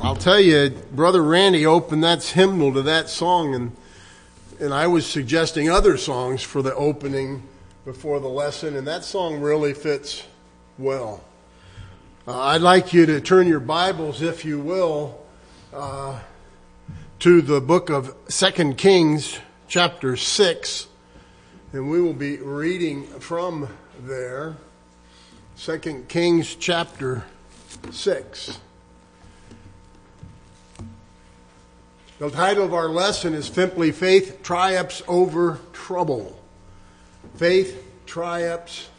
I'll tell you, Brother Randy opened that hymnal to that song, and I was suggesting other songs for the opening before the lesson, and that song really fits well. I'd like you to turn your Bibles, if you will, to the book of 2 Kings, chapter 6, and we will be reading from there. 2 Kings, chapter 6. The title of our lesson is simply Faith Triumphs Over Trouble. Faith triumphs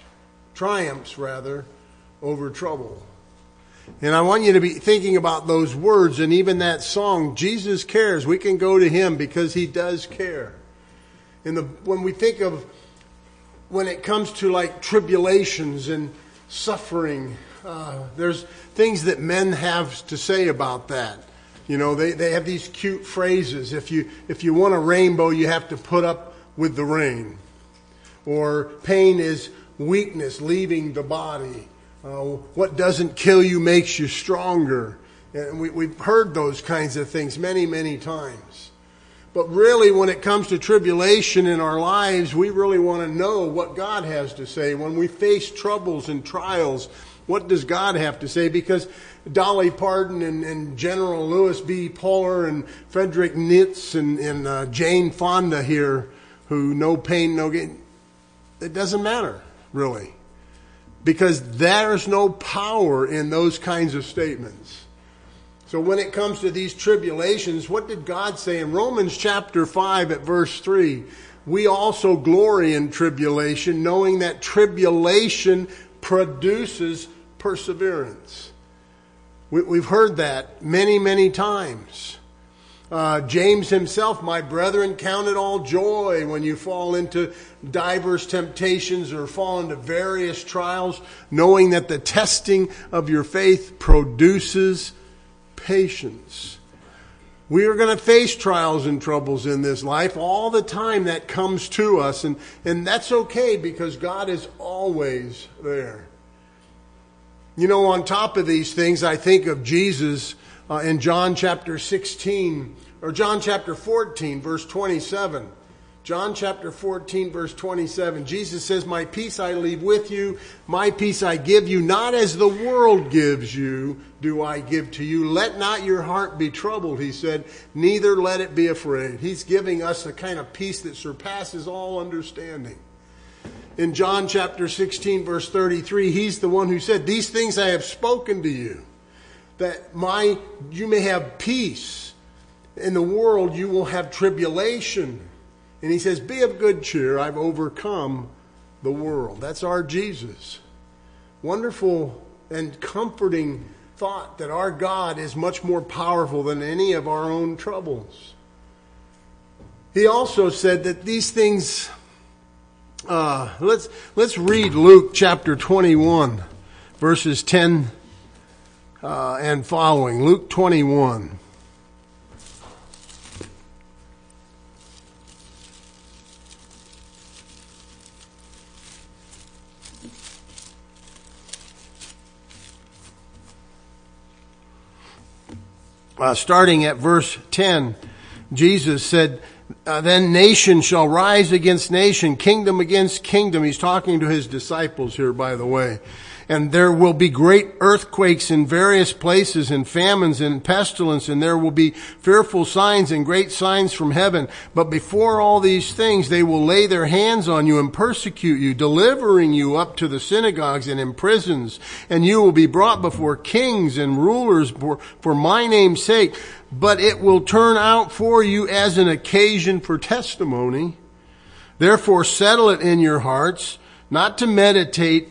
over trouble. And I want you to be thinking about those words and even that song, Jesus Cares. We can go to Him because He does care. When we think of, when it comes to like tribulations and suffering, there's things that men have to say about that. You know, they have these cute phrases. If you want a rainbow, you have to put up with the rain. Or pain is weakness leaving the body. What doesn't kill you makes you stronger. And we've heard those kinds of things many, many times. But really, when it comes to tribulation in our lives, we really want to know what God has to say. When we face troubles and trials, what does God have to say? Because Dolly Parton and General Lewis B. Puller and Frederick Nietzsche and Jane Fonda here, who no pain, no gain, it doesn't matter, really. Because there's no power in those kinds of statements. So when it comes to these tribulations, what did God say? In Romans chapter 5 at verse 3, we also glory in tribulation, knowing that tribulation produces perseverance. We've heard that many, many times. James himself, my brethren, count it all joy when you fall into diverse temptations or fall into various trials, knowing that the testing of your faith produces patience. We are going to face trials and troubles in this life all the time. That comes to us, and that's okay because God is always there. You know, on top of these things, I think of Jesus in John chapter 16, or John chapter 14, verse 27. John chapter 14, verse 27. Jesus says, my peace I leave with you, my peace I give you, not as the world gives you, do I give to you. Let not your heart be troubled, he said, neither let it be afraid. He's giving us the kind of peace that surpasses all understanding. In John chapter 16, verse 33, he's the one who said, these things I have spoken to you, that you may have peace. In the world you will have tribulation. And he says, be of good cheer, I've overcome the world. That's our Jesus. Wonderful and comforting thought that our God is much more powerful than any of our own troubles. He also said that these things... Let's read Luke chapter 21, verses 10 and following. Luke 21. Starting at verse 10, Jesus said, then nation shall rise against nation, kingdom against kingdom. He's talking to his disciples here, by the way. And there will be great earthquakes in various places, and famines and pestilence, and there will be fearful signs and great signs from heaven. But before all these things, they will lay their hands on you and persecute you, delivering you up to the synagogues and in prisons. And you will be brought before kings and rulers for my name's sake. But it will turn out for you as an occasion for testimony. Therefore settle it in your hearts, not to meditate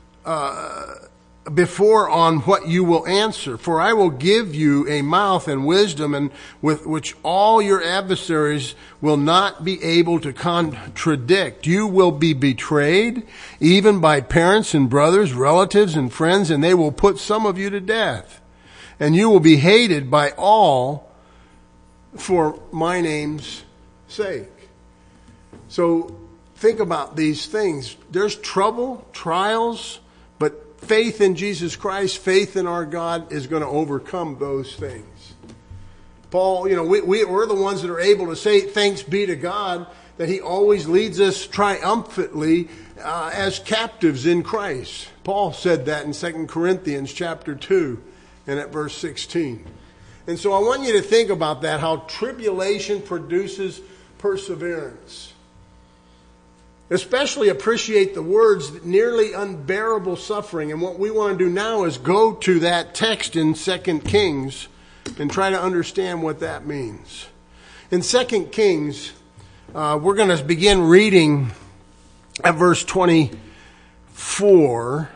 before on what you will answer. For I will give you a mouth and wisdom, and with which all your adversaries will not be able to contradict. You will be betrayed, even by parents and brothers, relatives and friends, and they will put some of you to death. And you will be hated by all for my name's sake. So think about these things. There's trouble, trials, but faith in Jesus Christ, faith in our God is going to overcome those things. Paul, we're the ones that are able to say thanks be to God that he always leads us triumphantly as captives in Christ. Paul said that in 2 Corinthians chapter 2 and at verse 16. And so I want you to think about that, how tribulation produces perseverance. Especially appreciate the words nearly unbearable suffering. And what we want to do now is go to that text in 2 Kings and try to understand what that means. In 2 Kings, we're going to begin reading at verse 24.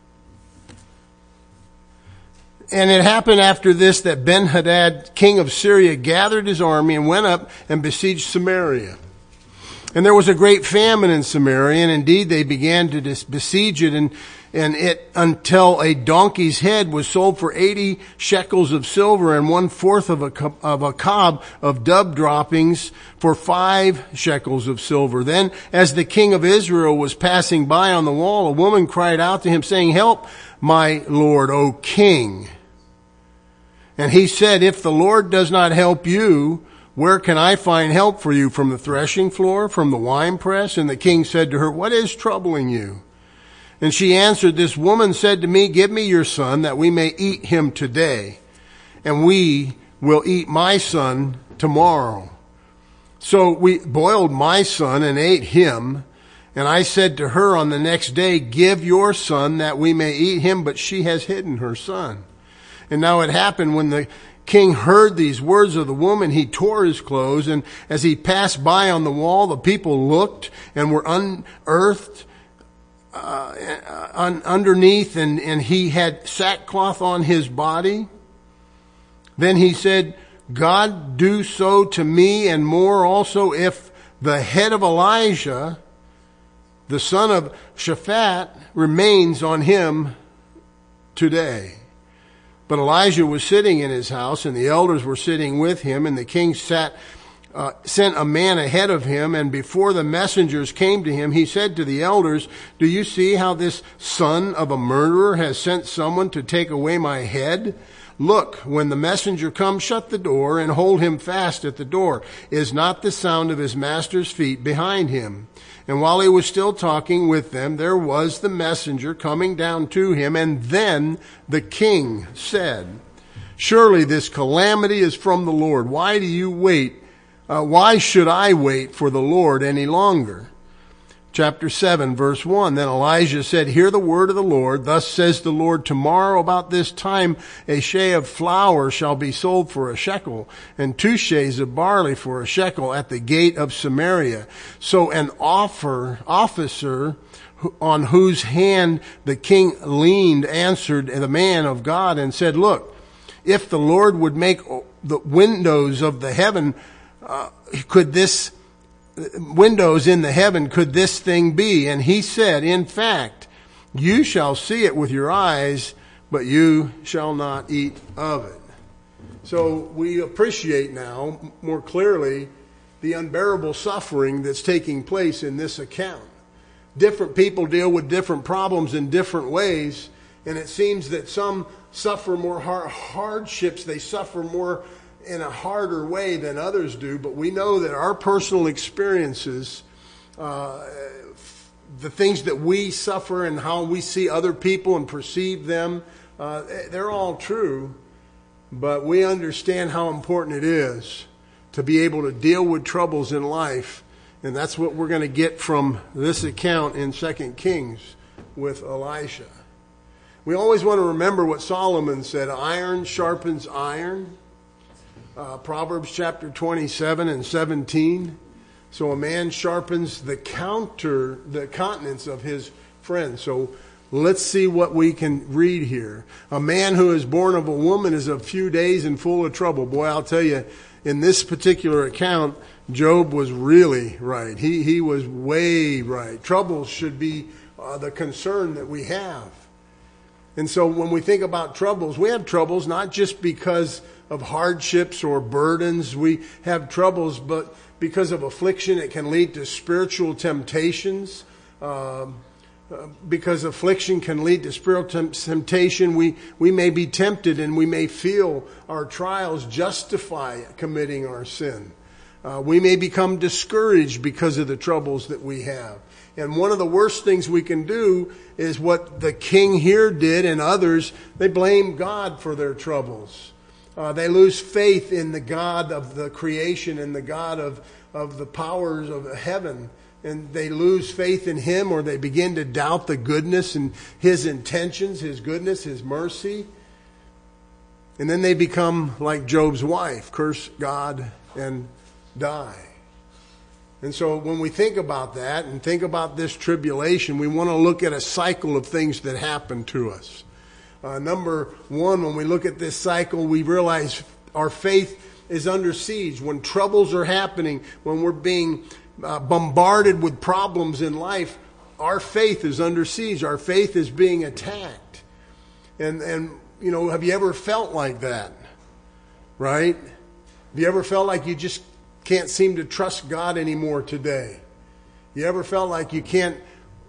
And it happened after this that Ben-Hadad, king of Syria, gathered his army and went up and besieged Samaria. And there was a great famine in Samaria, and indeed they began to besiege it, and it until a donkey's head was sold for 80 shekels of silver and 1/4 of a cob of dove droppings for 5 shekels of silver. Then, as the king of Israel was passing by on the wall, a woman cried out to him, saying, "Help, my lord, O king." And he said, "If the Lord does not help you, where can I find help for you? From the threshing floor, from the winepress?" And the king said to her, "What is troubling you?" And she answered, "This woman said to me, 'Give me your son, that we may eat him today, and we will eat my son tomorrow.' So we boiled my son and ate him. And I said to her on the next day, 'Give your son, that we may eat him,' but she has hidden her son." And now it happened when the king heard these words of the woman, he tore his clothes, and as he passed by on the wall, the people looked and were unearthed underneath, and he had sackcloth on his body. Then he said, "God do so to me and more also, if the head of Elijah, the son of Shaphat, remains on him today." But Elijah was sitting in his house, and the elders were sitting with him, and the king sent a man ahead of him, and before the messengers came to him, he said to the elders, "Do you see how this son of a murderer has sent someone to take away my head? Look, when the messenger comes, shut the door and hold him fast at the door. Is not the sound of his master's feet behind him?" And while he was still talking with them, there was the messenger coming down to him. And then the king said, "Surely this calamity is from the Lord. Why do you wait? Why should I wait for the Lord any longer?" Chapter 7, verse 1. Then Elijah said, "Hear the word of the Lord. Thus says the Lord, tomorrow about this time a shea of flour shall be sold for a shekel, and 2 sheas of barley for a shekel at the gate of Samaria." So an officer on whose hand the king leaned answered the man of God and said, "Look, if the Lord would make the windows of the heaven, windows in the heaven, could this thing be?" And he said, "In fact, you shall see it with your eyes, but you shall not eat of it." So we appreciate now more clearly the unbearable suffering that's taking place in this account. Different people deal with different problems in different ways, and it seems that some suffer more hardships. They suffer more in a harder way than others do, but we know that our personal experiences, the things that we suffer and how we see other people and perceive them, they're all true, but we understand how important it is to be able to deal with troubles in life, and that's what we're going to get from this account in 2 Kings with Elisha. We always want to remember what Solomon said, iron sharpens iron. Proverbs chapter 27 and 17. So a man sharpens the countenance of his friend. So let's see what we can read here. A man who is born of a woman is of few days and full of trouble. Boy, I'll tell you, in this particular account, Job was really right. He was way right. Troubles should be the concern that we have. And so when we think about troubles, we have troubles not just because of hardships or burdens. We have troubles, but because of affliction, it can lead to spiritual temptations. because affliction can lead to spiritual temptation, we may be tempted and we may feel our trials justify committing our sin. We may become discouraged because of the troubles that we have. And one of the worst things we can do is what the king here did and others. They blame God for their troubles. They lose faith in the God of the creation and the God of the powers of heaven. And they lose faith in Him, or they begin to doubt the goodness and His intentions, His goodness, His mercy. And then they become like Job's wife, curse God and die. And so when we think about that and think about this tribulation, we want to look at a cycle of things that happen to us. Number one, when we look at this cycle, we realize our faith is under siege. When troubles are happening, when we're being bombarded with problems in life, our faith is under siege. Our faith is being attacked. And you know, have you ever felt like that? Right? Have you ever felt like you just can't seem to trust God anymore today? You ever felt like you can't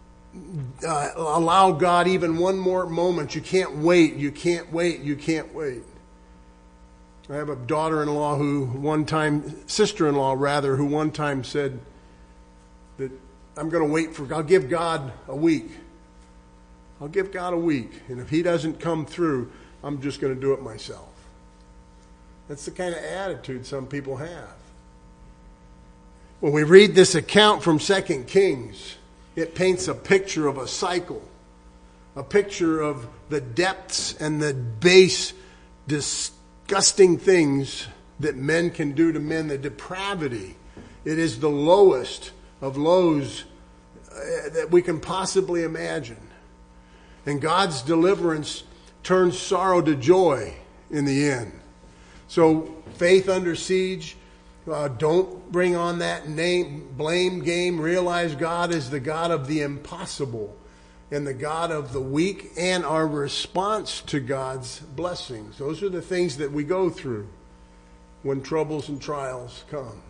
allow God even one more moment? You can't wait. You can't wait. You can't wait. I have a daughter-in-law sister-in-law rather, who one time said that I'll give God a week. I'll give God a week. And if He doesn't come through, I'm just going to do it myself. That's the kind of attitude some people have. When we read this account from 2 Kings, it paints a picture of a cycle, a picture of the depths and the base, disgusting things that men can do to men, the depravity. It is the lowest of lows that we can possibly imagine. And God's deliverance turns sorrow to joy in the end. So faith under siege. Don't bring on that blame game. Realize God is the God of the impossible and the God of the weak, and our response to God's blessings. Those are the things that we go through when troubles and trials come.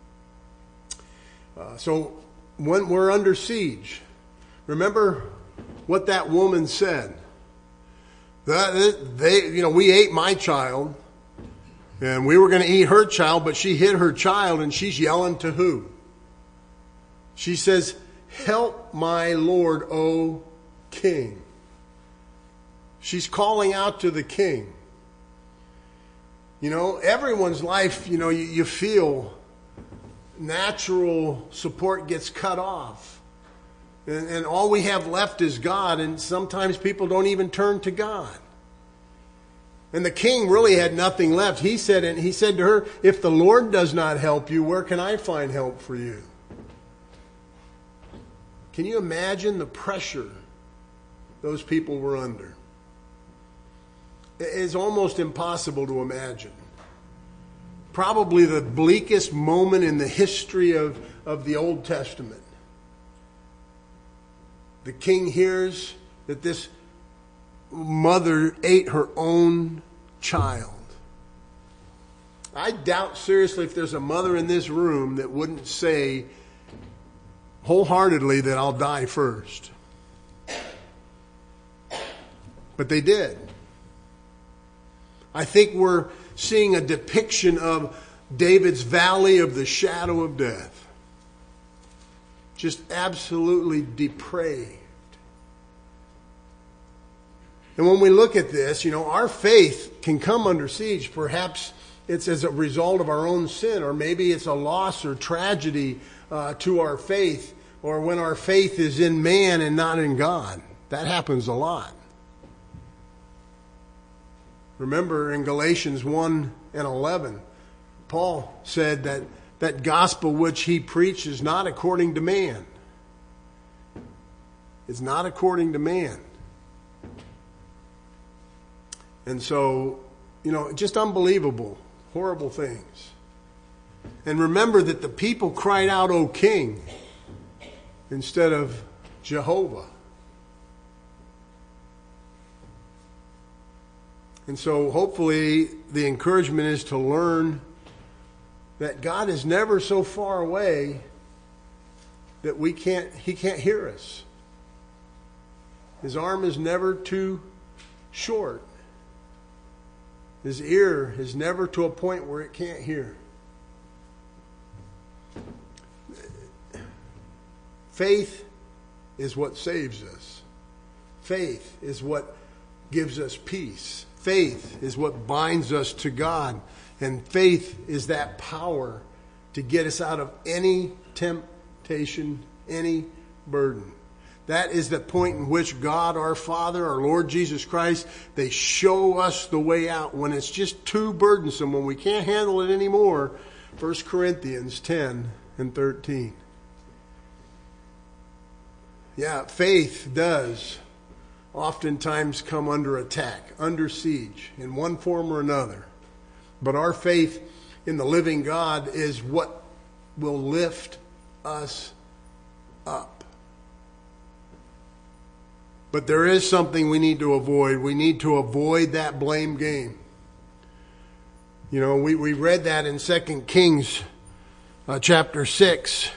So when we're under siege, remember what that woman said. We ate my child. And we were going to eat her child, but she hid her child, and she's yelling to who? She says, "Help my Lord, O King." She's calling out to the king. You know, everyone's life, you feel natural support gets cut off. And all we have left is God, and sometimes people don't even turn to God. And the king really had nothing left. He said to her, "If the Lord does not help you, where can I find help for you?" Can you imagine the pressure those people were under? It's almost impossible to imagine. Probably the bleakest moment in the history of the Old Testament. The king hears that this mother ate her own child. I doubt seriously if there's a mother in this room that wouldn't say wholeheartedly that I'll die first. But they did. I think we're seeing a depiction of David's valley of the shadow of death. Just absolutely depraved. And when we look at this, our faith can come under siege. Perhaps it's as a result of our own sin, or maybe it's a loss or tragedy to our faith, or when our faith is in man and not in God. That happens a lot. Remember in Galatians 1 and 11, Paul said that gospel which he preached is not according to man. It's not according to man. And so, just unbelievable, horrible things. And remember that the people cried out, "O King," instead of Jehovah. And so hopefully the encouragement is to learn that God is never so far away that He can't hear us. His arm is never too short. His ear is never to a point where it can't hear. Faith is what saves us. Faith is what gives us peace. Faith is what binds us to God. And faith is that power to get us out of any temptation, any burden. That is the point in which God, our Father, our Lord Jesus Christ, they show us the way out when it's just too burdensome, when we can't handle it anymore. 1 Corinthians 10 and 13. Yeah, faith does oftentimes come under attack, under siege, in one form or another. But our faith in the living God is what will lift us up. But there is something we need to avoid. We need to avoid that blame game. You know, we read that in 2 Kings chapter 6.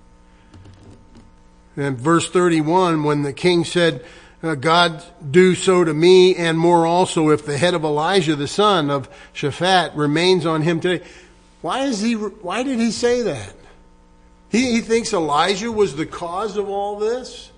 And verse 31, when the king said, God do so to me and more also if the head of Elijah, the son of Shaphat, remains on him today. Why did he say that? He thinks Elijah was the cause of all this?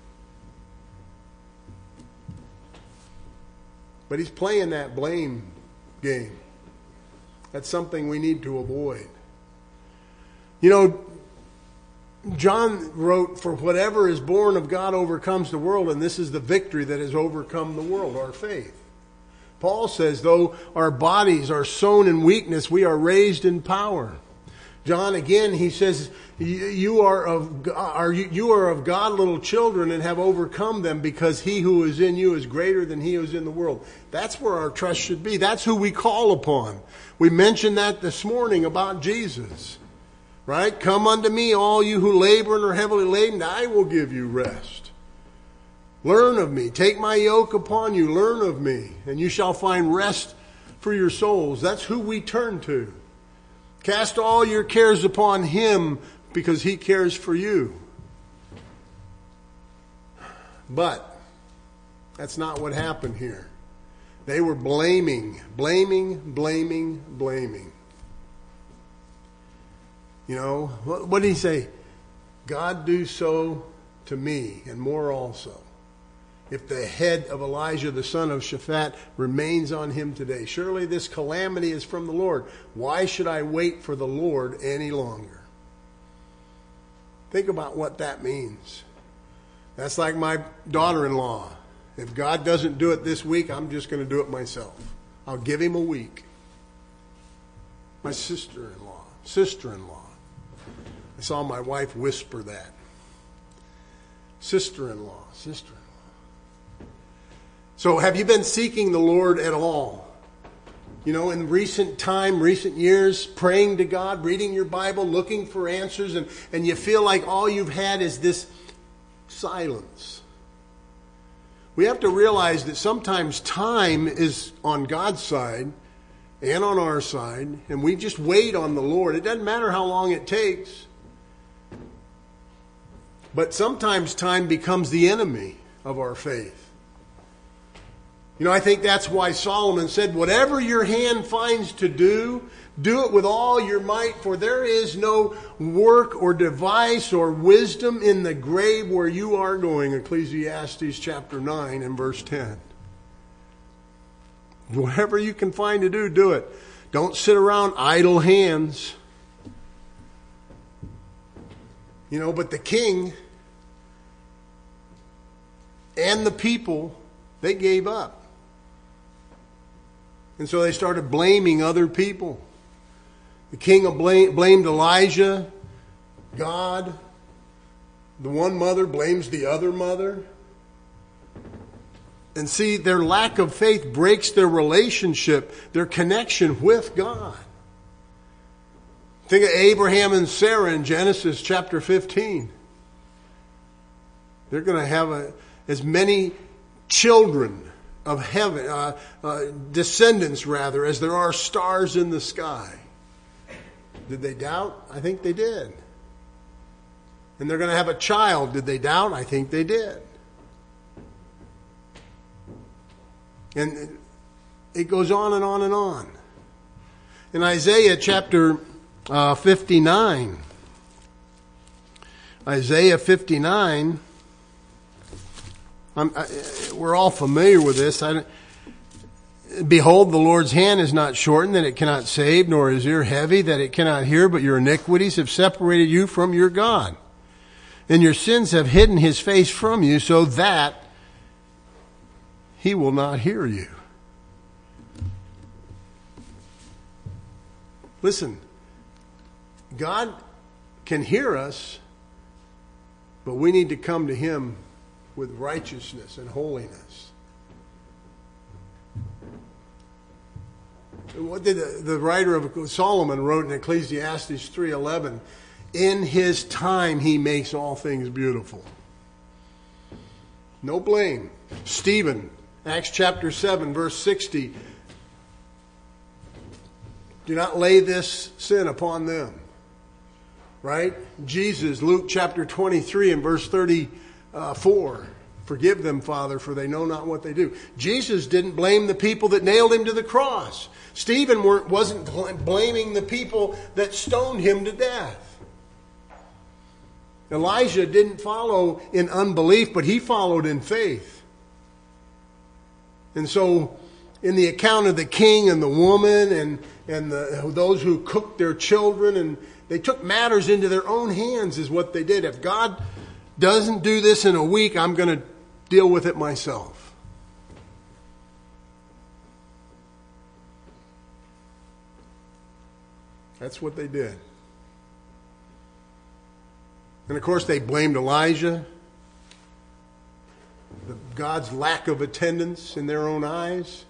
But he's playing that blame game. That's something we need to avoid. You know, John wrote, for whatever is born of God overcomes the world, and this is the victory that has overcome the world, our faith. Paul says, though our bodies are sown in weakness, we are raised in power. John, again, he says, you are of God, little children, and have overcome them, because he who is in you is greater than he who is in the world. That's where our trust should be. That's who we call upon. We mentioned that this morning about Jesus. Right? Come unto me, all you who labor and are heavily laden, I will give you rest. Learn of me. Take my yoke upon you. Learn of me, and you shall find rest for your souls. That's who we turn to. Cast all your cares upon him, because he cares for you. But that's not what happened here. They were blaming. You know, what did he say? God do so to me and more also, if the head of Elijah, the son of Shaphat, remains on him today. Surely this calamity is from the Lord. Why should I wait for the Lord any longer? Think about what that means. That's like my daughter-in-law. If God doesn't do it this week, I'm just going to do it myself. I'll give him a week. My sister-in-law. I saw my wife whisper that. Sister-in-law. So have you been seeking the Lord at all? You know, in recent years, praying to God, reading your Bible, looking for answers, and you feel like all you've had is this silence. We have to realize that sometimes time is on God's side and on our side, and we just wait on the Lord. It doesn't matter how long it takes. But sometimes time becomes the enemy of our faith. You know, I think that's why Solomon said, whatever your hand finds to do, do it with all your might, for there is no work or device or wisdom in the grave where you are going. Ecclesiastes chapter 9 and verse 10. Whatever you can find to do, do it. Don't sit around idle hands. You know, but the king and the people, they gave up. And so they started blaming other people. The king blamed Elijah, God. The one mother blames the other mother. And see, their lack of faith breaks their relationship, their connection with God. Think of Abraham and Sarah in Genesis chapter 15. They're going to have as many children of heaven, descendants rather, as there are stars in the sky. Did they doubt? I think they did. And they're going to have a child. Did they doubt? I think they did. And it goes on and on and on. In Isaiah chapter 59, Isaiah 59, we're all familiar with this. Behold, the Lord's hand is not shortened that it cannot save, nor his ear heavy that it cannot hear, but your iniquities have separated you from your God. And your sins have hidden his face from you so that he will not hear you. Listen, God can hear us, but we need to come to him with righteousness and holiness. What did the writer of Solomon wrote in Ecclesiastes 3:11? In his time he makes all things beautiful. No blame. Stephen, Acts chapter 7, verse 60. Do not lay this sin upon them. Right? Jesus, Luke chapter 23 and verse 34. Forgive them, Father, for they know not what they do. Jesus didn't blame the people that nailed him to the cross. Stephen wasn't blaming the people that stoned him to death. Elijah didn't follow in unbelief, but he followed in faith. And so, in the account of the king and the woman and those who cooked their children, and they took matters into their own hands is what they did. If God doesn't do this in a week, I'm going to deal with it myself. That's what they did. And of course they blamed Elijah, God's lack of attendance in their own eyes.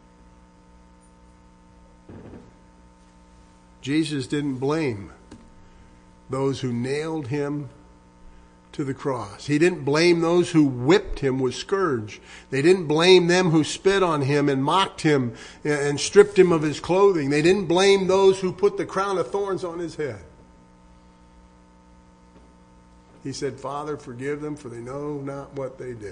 Jesus didn't blame those who nailed him to the cross. He didn't blame those who whipped him with scourge. They didn't blame them who spit on him and mocked him and stripped him of his clothing. They didn't blame those who put the crown of thorns on his head. He said, Father, forgive them, for they know not what they do.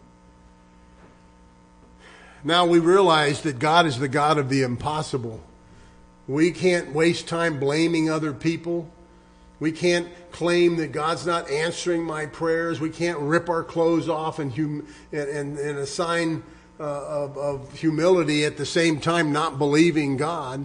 Now we realize that God is the God of the impossible. We can't waste time blaming other people. We can't claim that God's not answering my prayers. We can't rip our clothes off and a sign of humility at the same time not believing God.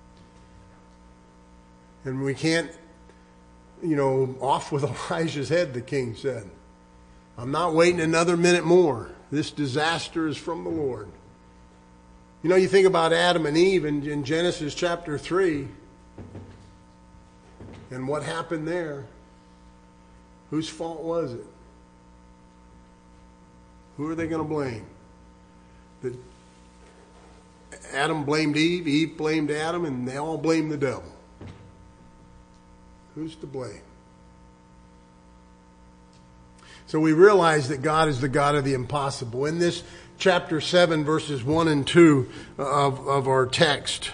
And we can't, off with Elijah's head, the king said. I'm not waiting another minute more. This disaster is from the Lord. You think about Adam and Eve in Genesis chapter 3 and what happened there. Whose fault was it? Who are they going to blame? Adam blamed Eve, Eve blamed Adam, and they all blamed the devil. Who's to blame? So we realize that God is the God of the impossible. In this chapter 7, verses 1 and 2 of our text,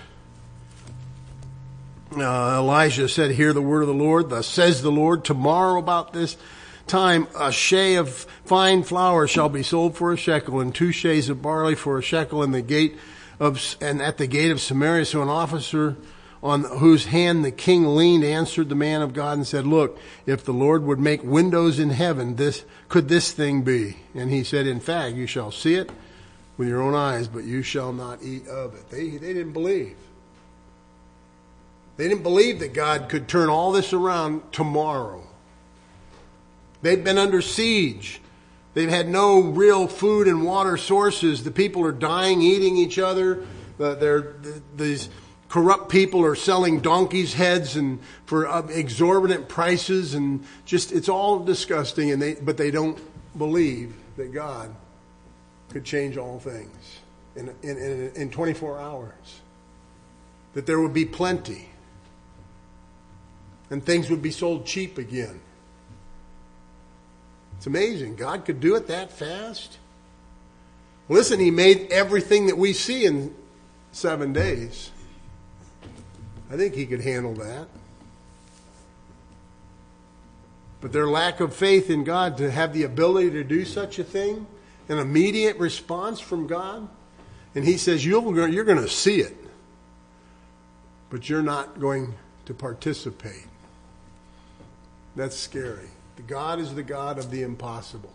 Elijah said, hear the word of the Lord. Thus says the Lord, tomorrow about this time a shea of fine flour shall be sold for a shekel, and 2 sheas of barley for a shekel at the gate of Samaria. So an officer on whose hand the king leaned answered the man of God and said, look, if the Lord would make windows in heaven, could this thing be? And he said, in fact, you shall see it with your own eyes, but you shall not eat of it. They didn't believe. They didn't believe that God could turn all this around tomorrow. They'd been under siege. They've had no real food and water sources. The people are dying, eating each other. These corrupt people are selling donkeys' heads and for exorbitant prices, and just it's all disgusting. But they don't believe that God could change all things in 24 hours. That there would be plenty, and things would be sold cheap again. It's amazing. God could do it that fast. Listen, He made everything that we see in 7 days. I think He could handle that. But their lack of faith in God to have the ability to do such a thing, an immediate response from God. And he says, you're going to see it, but you're not going to participate. That's scary. God is the God of the impossible.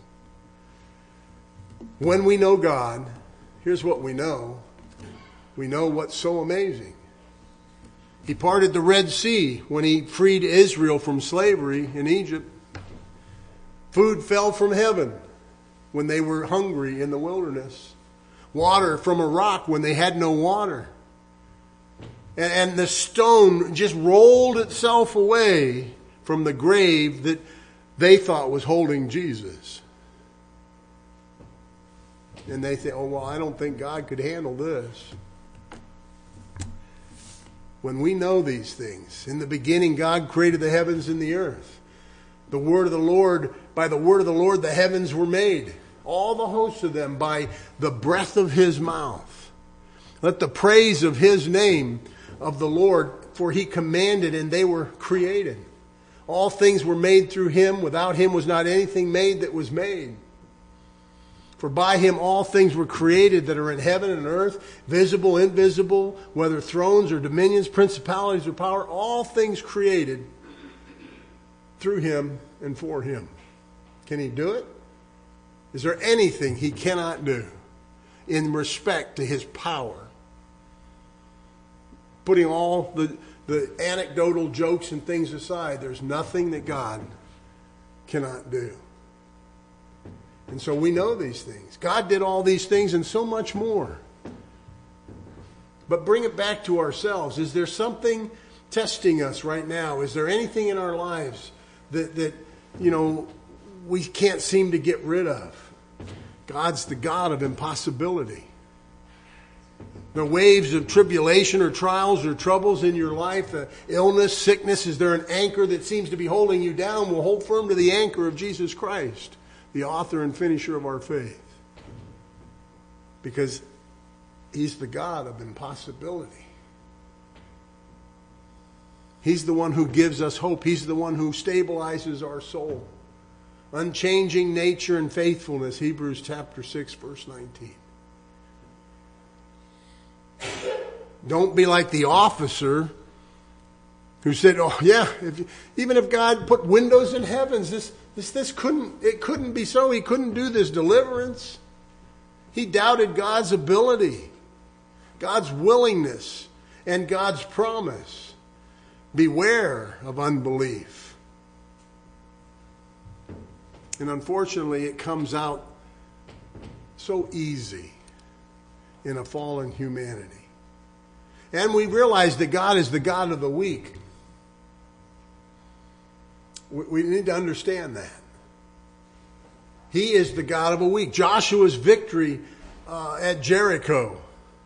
When we know God, here's what we know. We know what's so amazing. He parted the Red Sea when he freed Israel from slavery in Egypt. Food fell from heaven when they were hungry in the wilderness. Water from a rock when they had no water. And the stone just rolled itself away from the grave that they thought was holding Jesus. And they say, oh, well, I don't think God could handle this. When we know these things, in the beginning God created the heavens and the earth. The word of the Lord, by the word of the Lord, the heavens were made. All the hosts of them by the breath of his mouth. Let the praise of his name of the Lord, for he commanded and they were created. All things were made through him. Without him was not anything made that was made. For by him all things were created that are in heaven and earth, visible, invisible, whether thrones or dominions, principalities or power, all things created through him and for him. Can he do it? Is there anything he cannot do in respect to his power? Putting all the anecdotal jokes and things aside, there's nothing that God cannot do. And so we know these things. God did all these things and so much more. But bring it back to ourselves. Is there something testing us right now? Is there anything in our lives that we can't seem to get rid of? God's the God of impossibility. The waves of tribulation or trials or troubles in your life, illness, sickness, is there an anchor that seems to be holding you down? We'll hold firm to the anchor of Jesus Christ, the author and finisher of our faith. Because he's the God of impossibility. He's the one who gives us hope. He's the one who stabilizes our soul. Unchanging nature and faithfulness, Hebrews chapter 6, verse 19. Don't be like the officer who said, oh yeah, even if God put windows in heavens, this couldn't be so. He couldn't do this deliverance. He doubted God's ability, God's willingness, and God's promise. Beware of unbelief. And unfortunately, it comes out so easy in a fallen humanity. And we realize that God is the God of the weak. We need to understand that. He is the God of a weak. Joshua's victory at Jericho.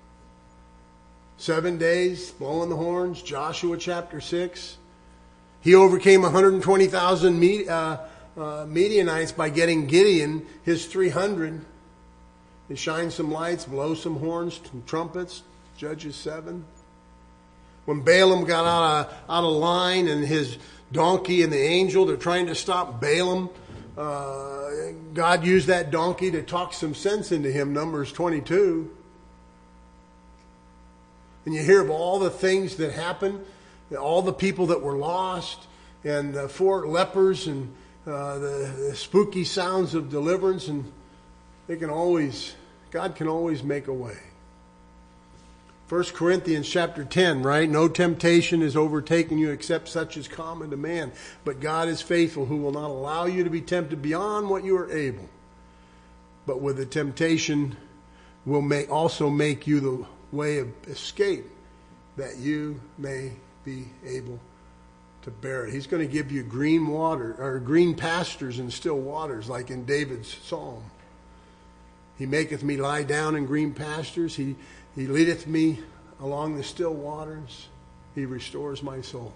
7 days, blowing the horns, Joshua chapter 6. He overcame 120,000 Midianites by getting Gideon, his 300. He shine some lights, blow some horns, some trumpets. Judges 7. When Balaam got out of line and his donkey and the angel, they're trying to stop Balaam. God used that donkey to talk some sense into him, Numbers 22. And you hear of all the things that happened, all the people that were lost, and the 4 lepers, and the spooky sounds of deliverance, and God can always make a way. 1 Corinthians chapter 10, right? No temptation is overtaken you except such as common to man. But God is faithful, who will not allow you to be tempted beyond what you are able. But with the temptation will also make you the way of escape, that you may be able to bear it. He's going to give you green water, or green pastures and still waters, like in David's psalm. He maketh me lie down in green pastures. He leadeth me along the still waters. He restores my soul.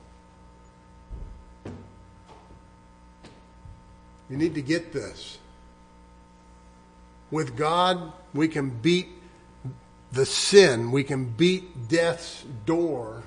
You need to get this. With God, we can beat the sin. We can beat death's door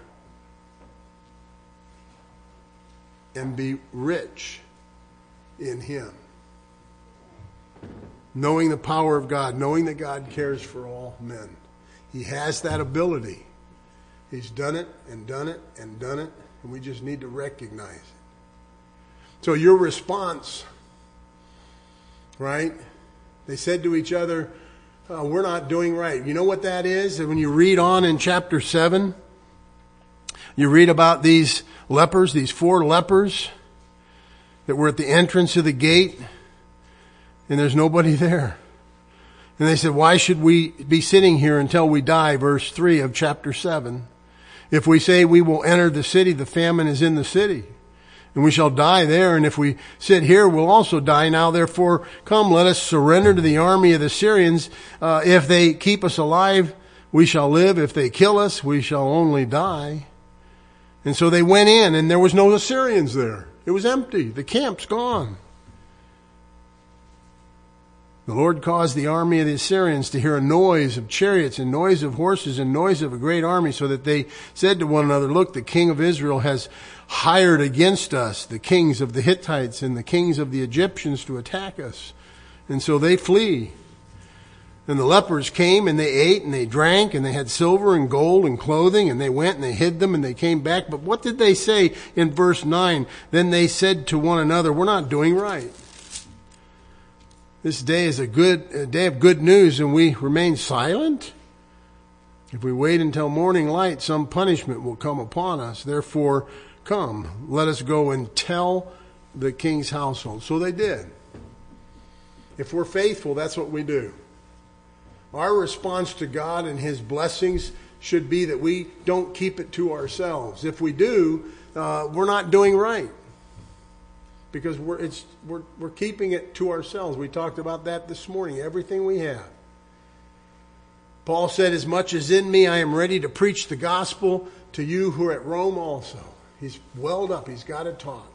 and be rich in him. Knowing the power of God, knowing that God cares for all men. He has that ability. He's done it and done it and done it, and we just need to recognize it. So your response, right? They said to each other, we're not doing right. You know what that is? And when you read on in chapter 7, you read about these lepers, these 4 lepers that were at the entrance of the gate, and there's nobody there. And they said, why should we be sitting here until we die? Verse 3 of chapter 7. If we say we will enter the city, the famine is in the city, and we shall die there. And if we sit here, we'll also die. Now therefore, come, let us surrender to the army of the Syrians. If they keep us alive, we shall live. If they kill us, we shall only die. And so they went in, and there was no Assyrians there. It was empty. The camp's gone. The Lord caused the army of the Assyrians to hear a noise of chariots and noise of horses and noise of a great army, so that they said to one another, look, the king of Israel has hired against us the kings of the Hittites and the kings of the Egyptians to attack us. And so they flee. And the lepers came and they ate and they drank and they had silver and gold and clothing, and they went and they hid them and they came back. But what did they say in verse 9? Then they said to one another, we're not doing right. This day is a day of good news, and we remain silent. If we wait until morning light, some punishment will come upon us. Therefore, come, let us go and tell the king's household. So they did. If we're faithful, that's what we do. Our response to God and His blessings should be that we don't keep it to ourselves. If we do, we're not doing right. Because we're keeping it to ourselves. We talked about that this morning. Everything we have. Paul said, as much as in me, I am ready to preach the gospel to you who are at Rome also. He's welled up. He's got it taught.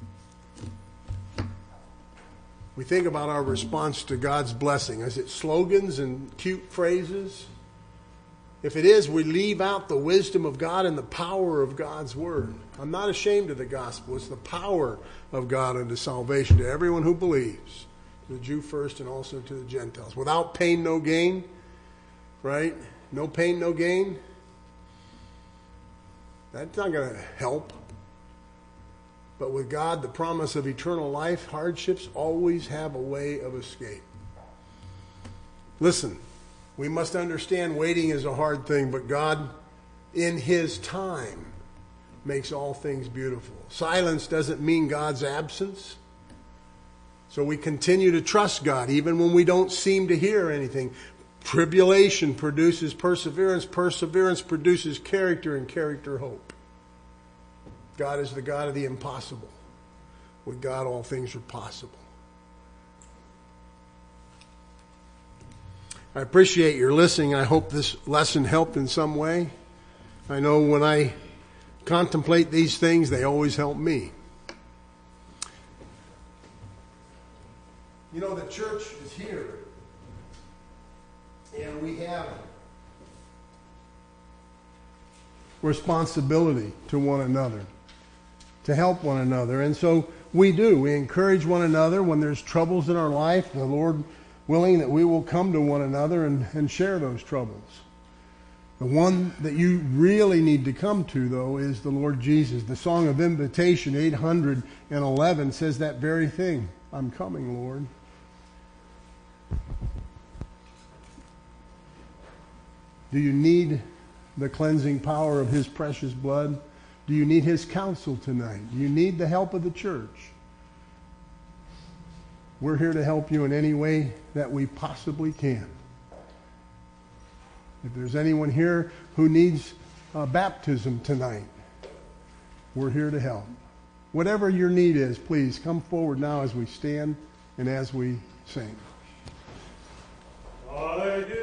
We think about our response to God's blessing. Is it slogans and cute phrases? If it is, we leave out the wisdom of God and the power of God's word. I'm not ashamed of the gospel. It's the power of God unto salvation to everyone who believes. To the Jew first and also to the Gentiles. Without pain, no gain. Right? No pain, no gain. That's not going to help. But with God, the promise of eternal life, hardships always have a way of escape. Listen. We must understand waiting is a hard thing, but God, in His time, makes all things beautiful. Silence doesn't mean God's absence. So we continue to trust God, even when we don't seem to hear anything. Tribulation produces perseverance. Perseverance produces character, and character hope. God is the God of the impossible. With God, all things are possible. I appreciate your listening. I hope this lesson helped in some way. I know when I contemplate these things, they always help me. You know, the church is here, and we have responsibility to one another, to help one another. And so we do. We encourage one another when there's troubles in our life. The Lord willing that we will come to one another and share those troubles. The one that you really need to come to, though, is the Lord Jesus. The Song of Invitation, 811, says that very thing. I'm coming, Lord. Do you need the cleansing power of His precious blood? Do you need His counsel tonight? Do you need the help of the church? We're here to help you in any way that we possibly can. If there's anyone here who needs baptism tonight, we're here to help. Whatever your need is, please come forward now as we stand and as we sing. I